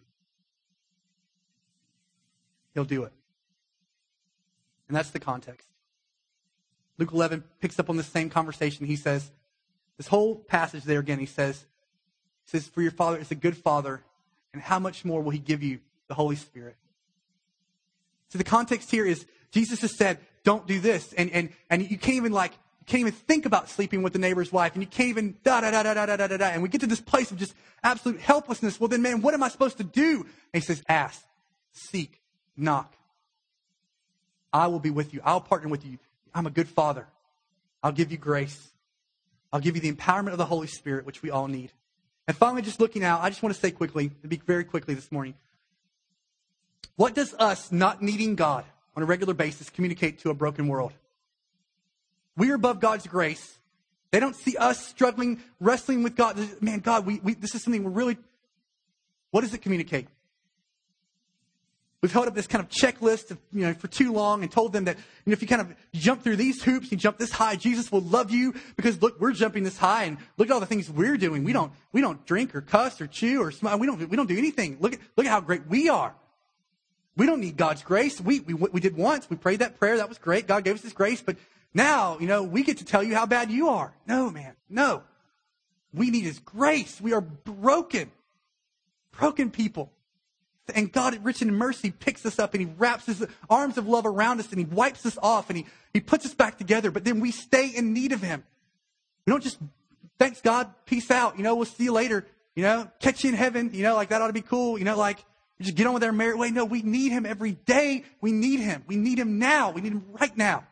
he'll do it. And that's the context. Luke 11 picks up on the same conversation. He says, this whole passage there again, he says, for your Father is a good Father, and how much more will he give you the Holy Spirit? So the context here is Jesus has said, don't do this. And you can't even think about sleeping with the neighbor's wife, and you can't even da-da-da-da-da-da-da-da. And we get to this place of just absolute helplessness. Well, then, man, what am I supposed to do? And he says, ask, seek, knock. I will be with you. I'll partner with you. I'm a good Father. I'll give you grace. I'll give you the empowerment of the Holy Spirit, which we all need. And finally, just looking out, I just want to say quickly, to be very quickly this morning, what does us not needing God on a regular basis communicate to a broken world? We are above God's grace. They don't see us struggling, wrestling with God. Man, God, this is something we're really... What does it communicate? We've held up this kind of checklist of, for too long and told them that, if you kind of jump through these hoops, you jump this high, Jesus will love you because look, we're jumping this high and look at all the things we're doing. We don't drink or cuss or chew or smile. We don't do anything. Look at how great we are. We don't need God's grace. We did once. We prayed that prayer. That was great. God gave us His grace. But now, we get to tell you how bad you are. No, man. No. We need His grace. We are broken people. And God, rich in mercy, picks us up and He wraps His arms of love around us and He wipes us off and He puts us back together. But then we stay in need of Him. We don't just, thanks God, peace out. We'll see you later. Catch you in heaven. Like that ought to be cool. We just get on with our merry way. No, we need Him every day. We need Him. We need Him now. We need Him right now.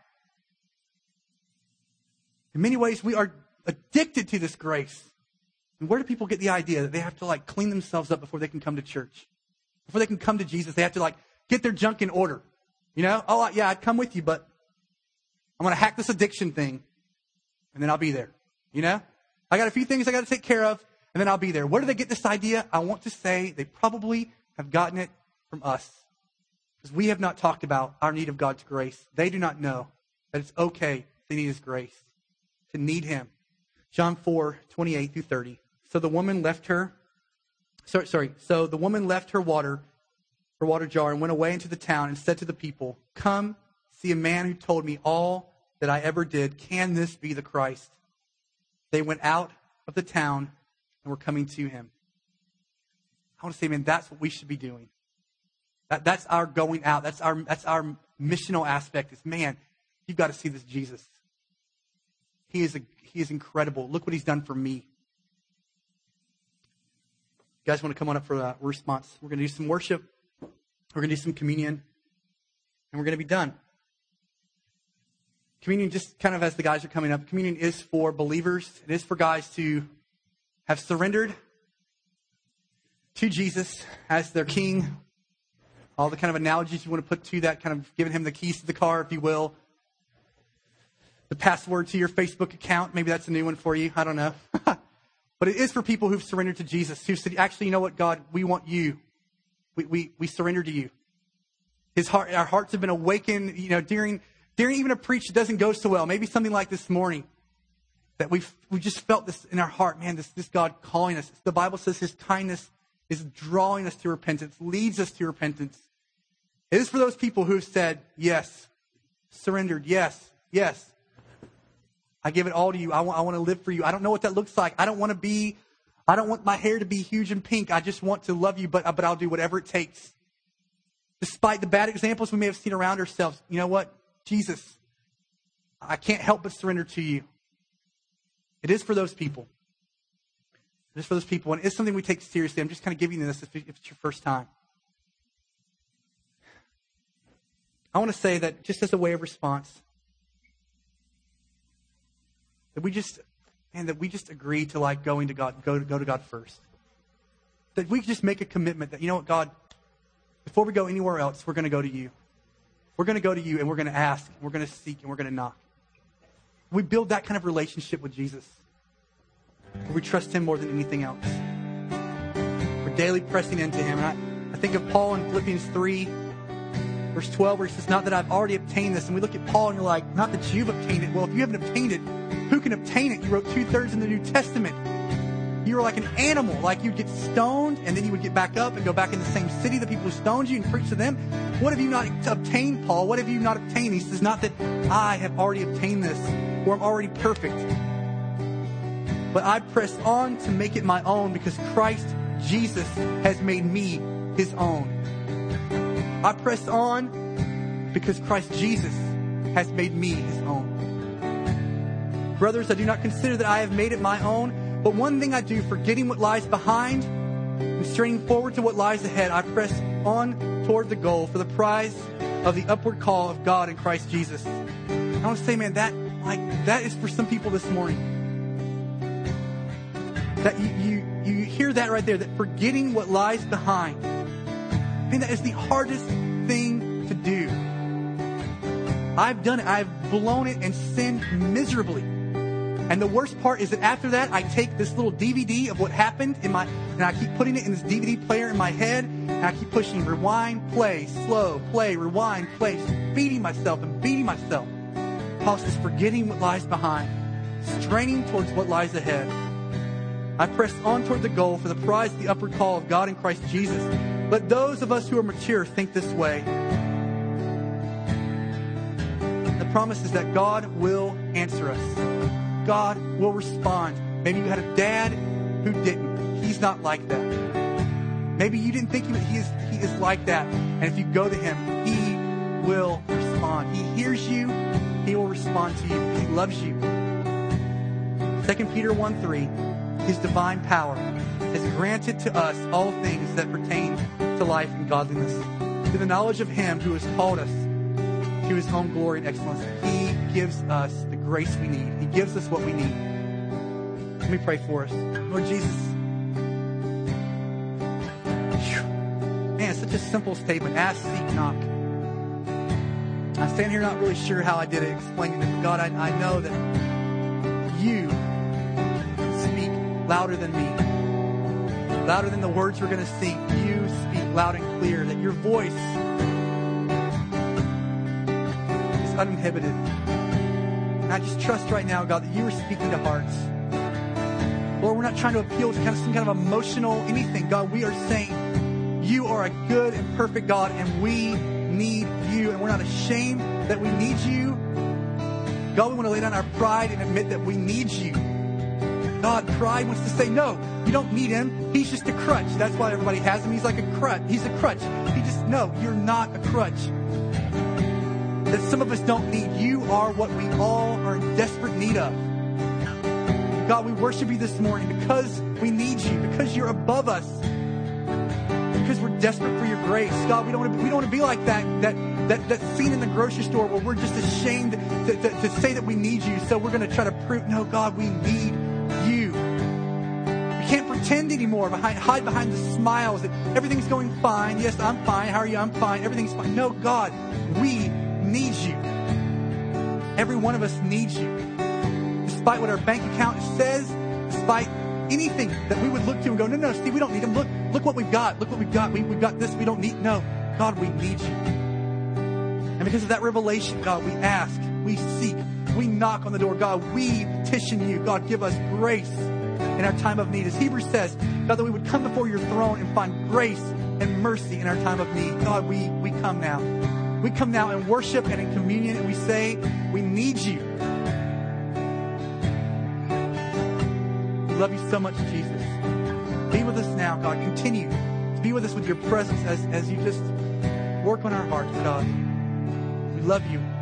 In many ways, we are addicted to this grace. And where do people get the idea that they have to clean themselves up before they can come to church? Before they can come to Jesus, they have to get their junk in order. Oh yeah, I'd come with you, but I'm going to hack this addiction thing and then I'll be there. I got a few things I got to take care of and then I'll be there. Where do they get this idea? I want to say they probably have gotten it from us because we have not talked about our need of God's grace. They do not know that it's okay to need His grace, to need Him. John 4:28-30. So the woman left her water jar and went away into the town and said to the people, "Come, see a man who told me all that I ever did. Can this be the Christ?" They went out of the town and were coming to Him. I want to say, man, that's what we should be doing. That's our going out. That's our missional aspect. Is, man, you've got to see this Jesus. He is incredible. Look what He's done for me. You guys want to come on up for a response? We're going to do some worship. We're going to do some communion. And we're going to be done. Communion, just kind of as the guys are coming up, communion is for believers. It is for guys to have surrendered to Jesus as their king. All the kind of analogies you want to put to that, kind of giving Him the keys to the car, if you will. The password to your Facebook account. Maybe that's a new one for you. I don't know. But it is for people who've surrendered to Jesus, who said, actually, you know what, God, we want you. We surrender to you. Our hearts have been awakened, during even a preach that doesn't go so well. Maybe something like this morning. That we just felt this in our heart. Man, this God calling us. The Bible says His kindness is drawing us to repentance, leads us to repentance. It is for those people who have said, yes, surrendered, yes. I give it all to you. I want to live for you. I don't know what that looks like. I don't want my hair to be huge and pink. I just want to love you, but I'll do whatever it takes. Despite the bad examples we may have seen around ourselves, you know what? Jesus, I can't help but surrender to you. It is for those people. It is for those people, and it's something we take seriously. I'm just kind of giving you this if it's your first time. I want to say that just as a way of response, that we just agree to going to God, go to God first. That we just make a commitment that, you know what, God, before we go anywhere else, we're going to go to you. We're going to go to you and we're going to ask, and we're going to seek, and we're going to knock. We build that kind of relationship with Jesus. Where we trust Him more than anything else. We're daily pressing into Him. And I think of Paul in Philippians 3, verse 12, where he says, not that I've already obtained this. And we look at Paul and you're like, not that you've obtained it. Well, if you haven't obtained it, who can obtain it? You wrote 2/3 in the New Testament. You were like an animal, like you'd get stoned and then you would get back up and go back in the same city, the people who stoned you, and preach to them. What have you not obtained, Paul? What have you not obtained? He says, not that I have already obtained this or I'm already perfect, but I press on to make it my own because Christ Jesus has made me His own. I press on because Christ Jesus has made me His own. Brothers, I do not consider that I have made it my own, but one thing I do, forgetting what lies behind and straining forward to what lies ahead, I press on toward the goal for the prize of the upward call of God in Christ Jesus. I want to say, man, that is for some people this morning. That you hear that right there, that forgetting what lies behind. Man, that is the hardest thing to do. I've done it. I've blown it and sinned miserably. And the worst part is that after that, I take this little DVD of what happened and I keep putting it in this DVD player in my head. And I keep pushing rewind, play, slow, play, rewind, play. Just beating myself and beating myself. Paul says, forgetting what lies behind, straining towards what lies ahead. I press on toward the goal for the prize of the upward call of God in Christ Jesus. Let those of us who are mature think this way. The promise is that God will answer us. God will respond. Maybe you had a dad who didn't. He's not like that. Maybe you didn't think he is like that. And if you go to him, he will respond. He hears you. He will respond to you. He loves you. 2 Peter 1:3, his divine power has granted to us all things that pertain to life and godliness, to the knowledge of him who has called us to his own glory and excellence. He gives us the grace we need. He gives us what we need. Let me pray for us. Lord Jesus. Man, it's such a simple statement. Ask, seek, knock. I stand here not really sure how I did it, explaining it. But God, I know that you speak louder than me. Louder than the words we're going to sing. You speak loud and clear. That your voice is uninhibited. And I just trust right now, God, that you are speaking to hearts. Lord, we're not trying to appeal to some kind of emotional anything. God, we are saying you are a good and perfect God, and we need you. And we're not ashamed that we need you. God, we want to lay down our pride and admit that we need you. God, pride wants to say, no, you don't need him. He's just a crutch. That's why everybody has him. He's like a crutch. He's a crutch. No, you're not a crutch. That some of us don't need. You are what we all are in desperate need of. God, we worship you this morning because we need you, because you're above us, because we're desperate for your grace. God, we don't want to be like that scene in the grocery store where we're just ashamed to say that we need you. So we're going to try to prove, no, God, we need you. We can't pretend anymore, hide behind the smiles that everything's going fine. Yes, I'm fine. How are you? I'm fine. Everything's fine. No, God, we need you. Every one of us needs you. Despite what our bank account says, despite anything that we would look to and go, no, Steve, we don't need him. Look what we've got. Look what we've got. We've got this. We don't need. No, God, we need you. And because of that revelation, God, we ask, we seek, we knock on the door. God, we petition you. God, give us grace in our time of need. As Hebrews says, God, that we would come before your throne and find grace and mercy in our time of need. God, we come now. We come now in worship and in communion, and we say, we need you. We love you so much, Jesus. Be with us now, God. Continue to be with us with your presence as you just work on our hearts, God. We love you.